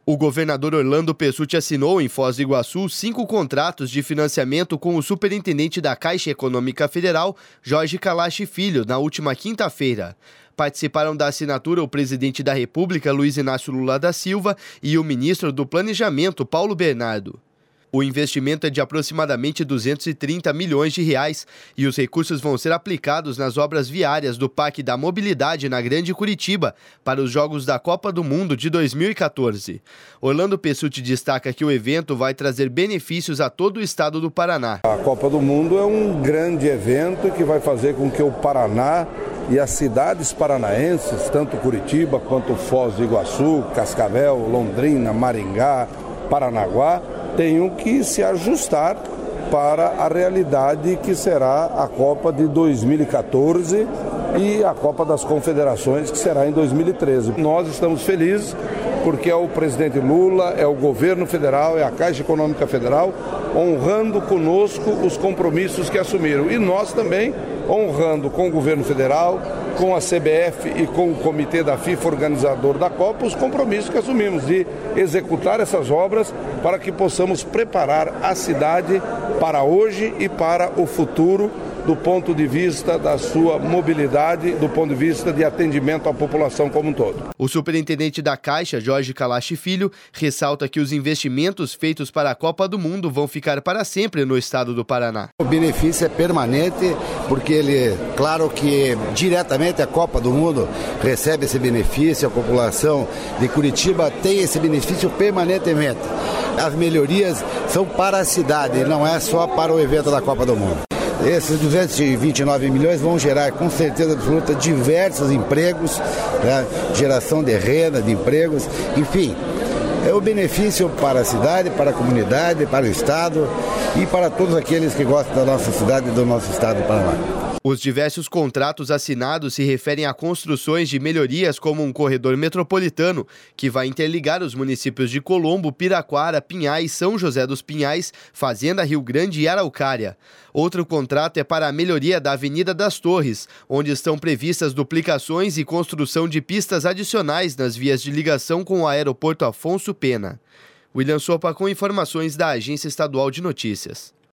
O governador Orlando Pessutti assinou em Foz do Iguaçu 5 contratos de financiamento com o superintendente da Caixa Econômica Federal, Jorge Kalash Filho, na última quinta-feira. Participaram da assinatura o presidente da República, Luiz Inácio Lula da Silva, e o ministro do Planejamento, Paulo Bernardo. O investimento é de aproximadamente 230 milhões de reais e os recursos vão ser aplicados nas obras viárias do Parque da Mobilidade na Grande Curitiba para os Jogos da Copa do Mundo de 2014. Orlando Pessutti destaca que o evento vai trazer benefícios a todo o estado do Paraná. A Copa do Mundo é um grande evento que vai fazer com que o Paraná e as cidades paranaenses, tanto Curitiba quanto Foz do Iguaçu, Cascavel, Londrina, Maringá, Paranaguá, tenham que se ajustar para a realidade que será a Copa de 2014 e a Copa das Confederações, que será em 2013. Nós estamos felizes porque é o presidente Lula, é o governo federal, é a Caixa Econômica Federal honrando conosco os compromissos que assumiram. E nós também honrando com o governo federal, com a CBF e com o comitê da FIFA, organizador da Copa, os compromissos que assumimos de executar essas obras para que possamos preparar a cidade para hoje e para o futuro, do ponto de vista da sua mobilidade, do ponto de vista de atendimento à população como um todo. O superintendente da Caixa, Jorge Kalash Filho, ressalta que os investimentos feitos para a Copa do Mundo vão ficar para sempre no estado do Paraná. O benefício é permanente, porque claro que diretamente a Copa do Mundo recebe esse benefício, a população de Curitiba tem esse benefício permanentemente. As melhorias são para a cidade, não é só para o evento da Copa do Mundo. Esses 229 milhões vão gerar, com certeza absoluta, diversos empregos, né? Geração de renda, de empregos, enfim. É o benefício para a cidade, para a comunidade, para o estado e para todos aqueles que gostam da nossa cidade e do nosso estado do Paraná. Os diversos contratos assinados se referem a construções de melhorias como um corredor metropolitano, que vai interligar os municípios de Colombo, Piraquara, Pinhais, São José dos Pinhais, Fazenda Rio Grande e Araucária. Outro contrato é para a melhoria da Avenida das Torres, onde estão previstas duplicações e construção de pistas adicionais nas vias de ligação com o aeroporto Afonso Pena. William Sopa com informações da Agência Estadual de Notícias.